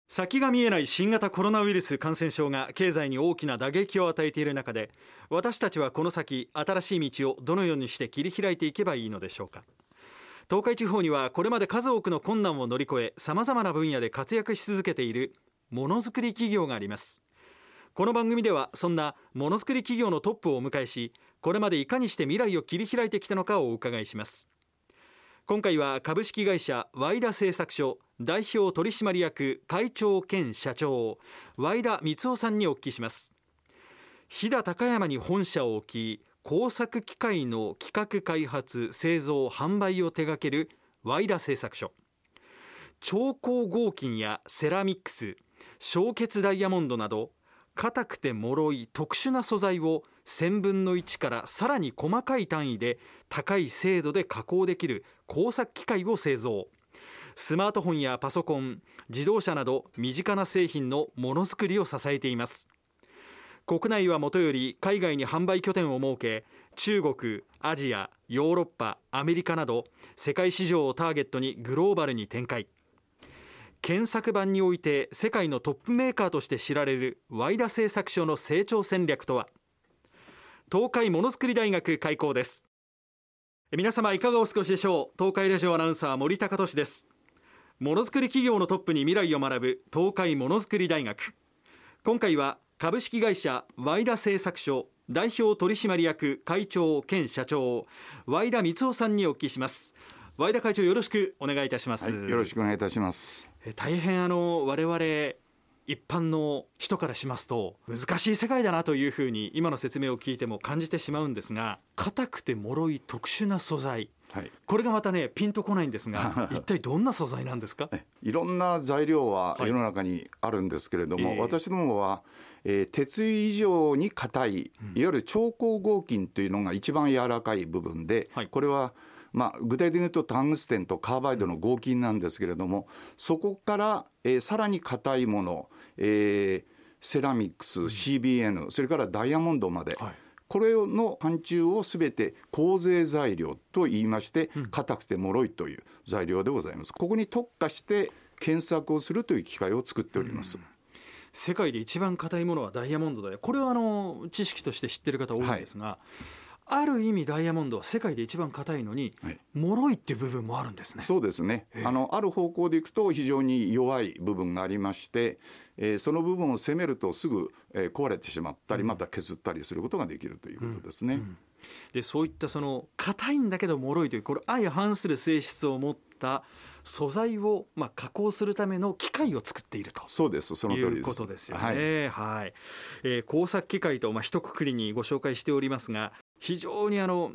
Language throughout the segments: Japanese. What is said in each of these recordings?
先が見えない新型コロナウイルス感染症が経済に大きな打撃を与えている中で、私たちはこの先新しい道をどのようにして切り開いていけばいいのでしょうか。東海地方にはこれまで数多くの困難を乗り越え、さまざまな分野で活躍し続けているものづくり企業があります。この番組ではそんなものづくり企業のトップをお迎えし、これまでいかにして未来を切り開いてきたのかをお伺いします。今回は株式会社ワイダ製作所代表取締役会長兼社長ワイダ光雄さんにお聞きします。飛騨高山に本社を置き、工作機械の企画開発製造販売を手掛けるワイダ製作所。超硬合金やセラミックス、焼結ダイヤモンドなど硬くて脆い特殊な素材を1000分の1からさらに細かい単位で高い精度で加工できる工作機械を製造。スマートフォンやパソコン、自動車など身近な製品のものづくりを支えています。国内はもとより海外に販売拠点を設け、中国、アジア、ヨーロッパ、アメリカなど世界市場をターゲットにグローバルに展開。検索版において世界のトップメーカーとして知られるワイダ製作所の成長戦略とは。東海ものづくり大学開校です。皆様いかがお過ごしでしょう。東海ラジオアナウンサー森高俊です。ものづくり企業のトップに未来を学ぶ東海ものづくり大学。今回は株式会社ワイダ製作所代表取締役会長兼社長ワイダ光雄さんにお聞きします。ワイダ会長、よろしくお願いいたします。 よろしくお願いいたします。 大変我々一般の人からしますと難しい世界だなというふうに今の説明を聞いても感じてしまうんですが、硬くて脆い特殊な素材、これがまたねピンとこないんですが一体どんな素材なんですか？ いろんな材料は世の中にあるんですけれども、私どもは、鉄以上に硬い、いわゆる超硬合金というのが一番柔らかい部分で、これは具体的に言うとタングステンとカーバイドの合金なんですけれども、そこから、さらに硬いもの、セラミックス、CBN、それからダイヤモンドまで、これの範疇をすべて構成材料と言いまして、硬くて脆いという材料でございます。ここに特化して検索をするという機械を作っております。 世界で一番硬いものはダイヤモンドだよ。これは知識として知ってる方多いんですが、ある意味ダイヤモンドは世界で一番硬いのに、脆いっていう部分もあるんですね。 そうですね。ある方向でいくと非常に弱い部分がありまして、その部分を攻めるとすぐ、壊れてしまったり、また削ったりすることができるということですね。 でそういったその硬いんだけど脆いという、これ相反する性質を持った素材を加工するための機械を作っていると。 そうです、その通りです。 いうことですよね。工作機械と一括りにご紹介しておりますが、非常に我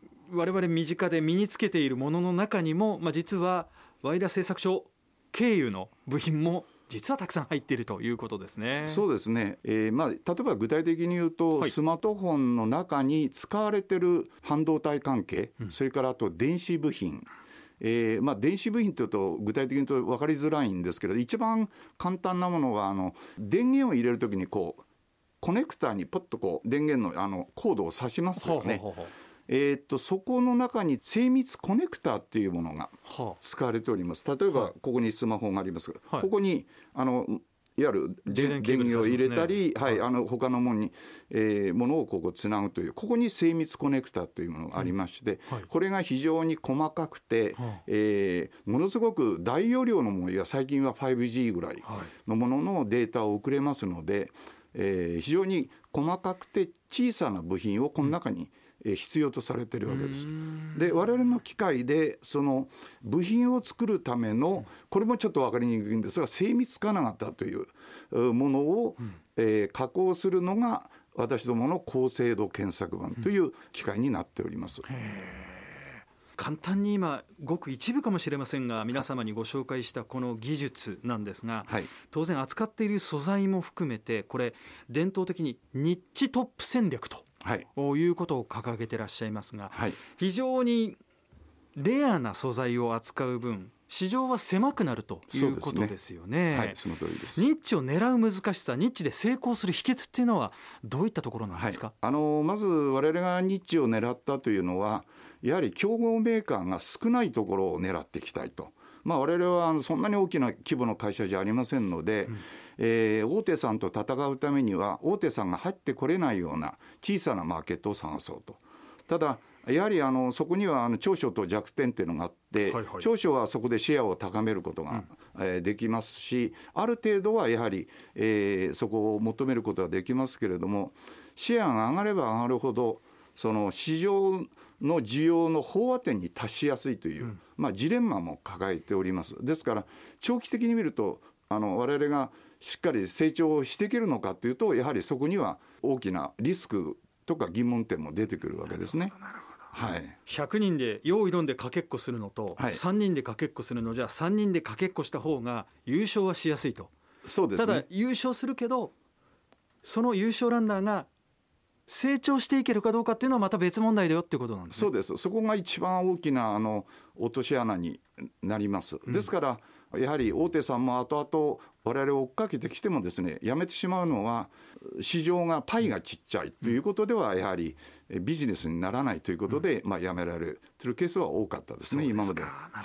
々身近で身につけているものの中にも、実はワイダ製作所経由の部品も実はたくさん入っているということですね。 そうですね。例えば具体的に言うと、スマートフォンの中に使われている半導体関係、それからあと電子部品、電子部品というと具体的に言うと分かりづらいんですけど、一番簡単なものは電源を入れるときにコネクターにポッと電源のコードを挿しますよね。そこの中に精密コネクターっていうものが使われております。例えばここにスマホがありますが、ここにいわゆる電源を入れたり、他のものをここつなぐという、ここに精密コネクターというものがありまして、これが非常に細かくて、ものすごく大容量のものや最近は 5G ぐらいのもののデータを送れますので、非常に細かくて小さな部品をこの中に必要とされているわけです。で我々の機械でその部品を作るための、これもちょっと分かりにくいんですが、精密金型というものを、加工するのが私どもの高精度検索版という機械になっております。 簡単に今ごく一部かもしれませんが、皆様にご紹介したこの技術なんですが、当然扱っている素材も含めて、これ伝統的にニッチトップ戦略ということを掲げてらっしゃいますが、非常にレアな素材を扱う分市場は狭くなるということですよね。 その通りです。 ニッチを狙う難しさ、ニッチで成功する秘訣っていうのはどういったところなんですか？ まず我々がニッチを狙ったというのは、やはり競合メーカーが少ないところを狙っていきたいと、 我々はそんなに大きな規模の会社じゃありませんので、大手さんと戦うためには大手さんが入ってこれないような小さなマーケットを探そうと。ただやはりそこには長所と弱点っていうのがあって、長所はそこでシェアを高めることが、できますし、ある程度はやはり、そこを求めることができますけれども、シェアが上がれば上がるほどその市場の需要の飽和点に達しやすいという、ジレンマも抱えております。ですから長期的に見ると我々がしっかり成長していけるのかというと、やはりそこには大きなリスクとか疑問点も出てくるわけですね。 100人で用意どんでかけっこするのと、3人でかけっこするのじゃ3人でかけっこした方が優勝はしやすいと。 そうですね。 ただ優勝するけどその優勝ランナーが成長していけるかどうかっていうのはまた別問題だよっていうことなんですね。 そうです。そこが一番大きな落とし穴になります。ですからやはり大手さんも後々我々を追っかけてきてもですね、やめてしまうのは市場がパイがちっちゃいということではやはりビジネスにならないということで、やめられているケースは多かったですね、今まで。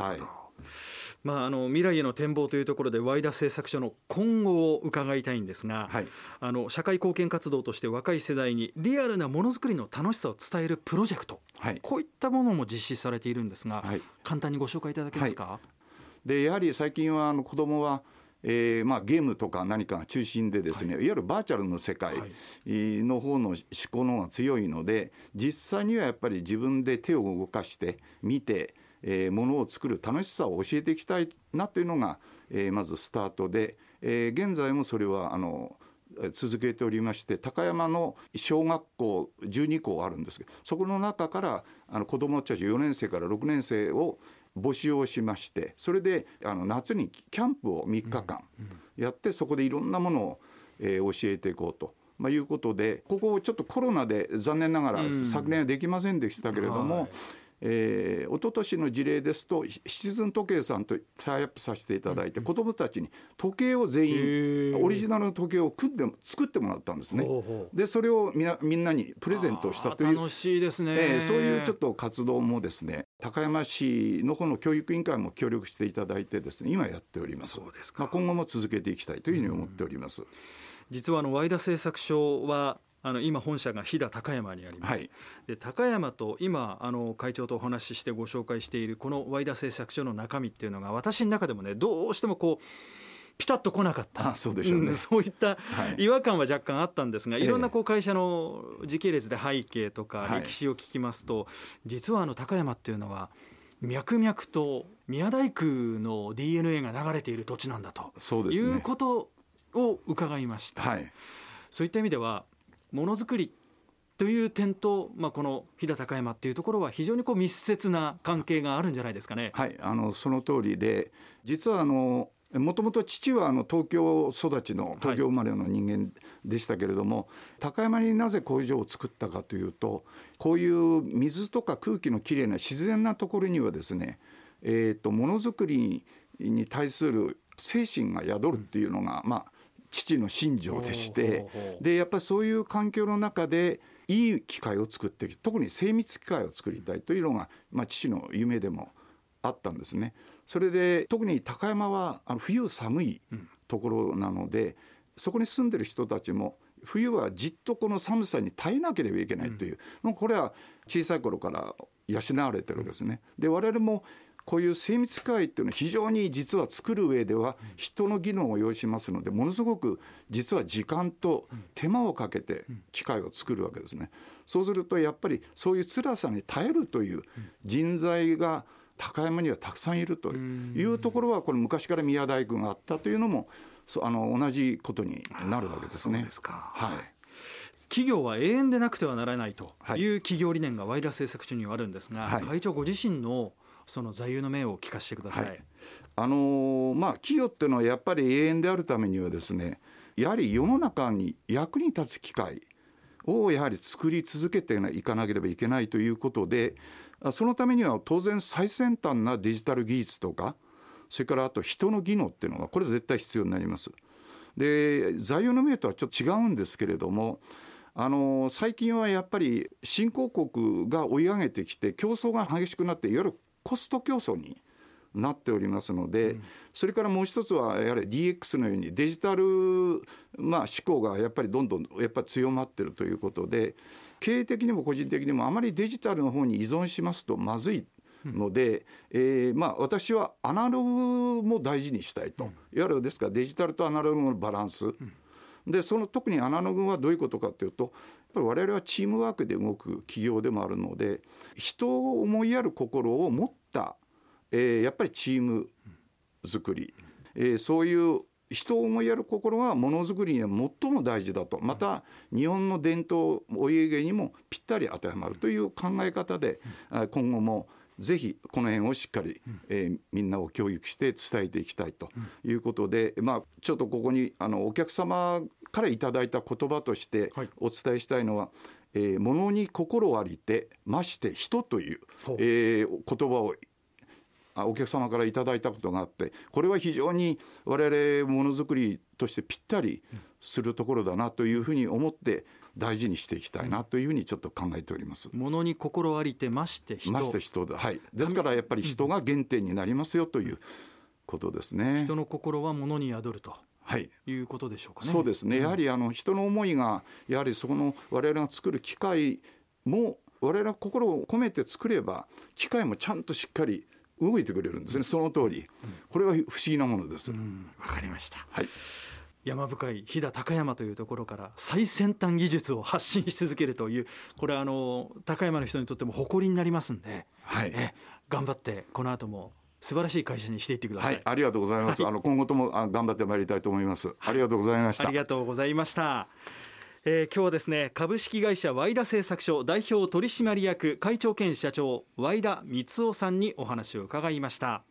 未来への展望というところでワイダ製作所の今後を伺いたいんですが、社会貢献活動として若い世代にリアルなものづくりの楽しさを伝えるプロジェクト、こういったものも実施されているんですが、簡単にご紹介いただけますか。 でやはり最近は子どもはゲームとか何かが中心でですね、いわゆるバーチャルの世界の方の思考の方が強いので、実際にはやっぱり自分で手を動かして見て、ものを作る楽しさを教えていきたいなというのが、まずスタートで、現在もそれは続けておりまして、高山の小学校12校あるんですけど、そこの中から子どもたち4年生から6年生を募集をしまして、それで夏にキャンプを3日間やって、そこでいろんなものを、教えていこうと、いうことで、ここちょっとコロナで残念ながら昨年はできませんでしたけれども、一昨年の事例ですとシチズン時計さんとタイアップさせていただいて、子どもたちに時計を全員オリジナルの時計を作ってもらったんですね。でそれをみんなにプレゼントしたという、 楽しいですね。 そういうちょっと活動もですね、高山市の方の教育委員会も協力していただいてですね、今やっております。 そうですか。 今後も続けていきたいというふうに思っております。 実はワイダ製作所は今本社が飛騨高山にあります、で高山と今会長とお話ししてご紹介しているこのワイダ製作所の中身っていうのが、私の中でもね、どうしてもピタッと来なかった。 そうでしょうね。 そういった違和感は若干あったんですが、いろんな会社の時系列で背景とか歴史を聞きますと、実は高山っていうのは脈々と宮大工の DNA が流れている土地なんだということを伺いました。そういった意味ではものづくりという点と、この飛騨高山っていうところは非常に密接な関係があるんじゃないですかね。 その通りで、実はもともと父は東京育ちの東京生まれの人間でしたけれども、高山になぜ工場を作ったかというと、こういう水とか空気のきれいな自然なところにはですね、ものづくりに対する精神が宿るっていうのが、父の信条でして、でやっぱりそういう環境の中でいい機械を作っていく、特に精密機械を作りたいというのが、父の夢でもあったんですね。それで特に高山は冬寒いところなので、そこに住んでる人たちも冬はじっとこの寒さに耐えなければいけないという、これは小さい頃から養われてるんですね。で我々もこういう精密機械っていうのは非常に実は作る上では人の技能を要しますので、ものすごく実は時間と手間をかけて機械を作るわけですね。そうするとやっぱりそういう辛さに耐えるという人材が高山にはたくさんいるというところは、これ昔から宮大工があったというのも同じことになるわけですね。 そうですか。企業は永遠でなくてはならないという企業理念がワイダ製作所にはあるんですが、会長ご自身のその座右の銘を聞かせてください。 企業っていうのはやっぱり永遠であるためにはですね、やはり世の中に役に立つ機会をやはり作り続けていかなければいけないということで、そのためには当然最先端なデジタル技術とか、それからあと人の技能っていうのがこれ絶対必要になります。で座右の銘とはちょっと違うんですけれども、最近はやっぱり新興国が追い上げてきて競争が激しくなって、いわゆるコスト競争になっておりますので、それからもう一つはやはり DX のようにデジタル、思考がやっぱりどんどんやっぱり強まっているということで、経営的にも個人的にもあまりデジタルの方に依存しますとまずいので、私はアナログも大事にしたいと、いわゆるですからデジタルとアナログのバランス、でその特にアナログはどういうことかというと、やっぱり我々はチームワークで動く企業でもあるので、人を思いやる心を持った、やっぱりチーム作り、そういう人を思いやる心がものづくりには最も大事だと、また日本の伝統お家芸にもぴったり当てはまるという考え方で、今後もぜひこの辺をしっかり、みんなを教育して伝えていきたいということで、ちょっとここにお客様からいただいた言葉としてお伝えしたいのは、物に心ありてまして人という、言葉をお客様からいただいたことがあって、これは非常に我々ものづくりとしてぴったりするところだなというふうに思って大事にしていきたいなというふうにちょっと考えております。 物に心ありてまして人、 はい、ですからやっぱり人が原点になりますよということですね。 人の心は物に宿ると、いうことでしょうかね。 そうですね、やはり人の思いがやはりそこの我々が作る機械も我々が心を込めて作れば機械もちゃんとしっかり動いてくれるんですね。その通り、これは不思議なものです。 わかりました。山深い飛騨高山というところから最先端技術を発信し続けるという、これ高山の人にとっても誇りになりますんで、頑張ってこの後も素晴らしい会社にしていってください。 ありがとうございます。今後とも頑張ってまいりたいと思います。ありがとうございました。 ありがとうございました。今日はですね、株式会社ワイダ製作所代表取締役会長兼社長ワイダ光雄さんにお話を伺いました。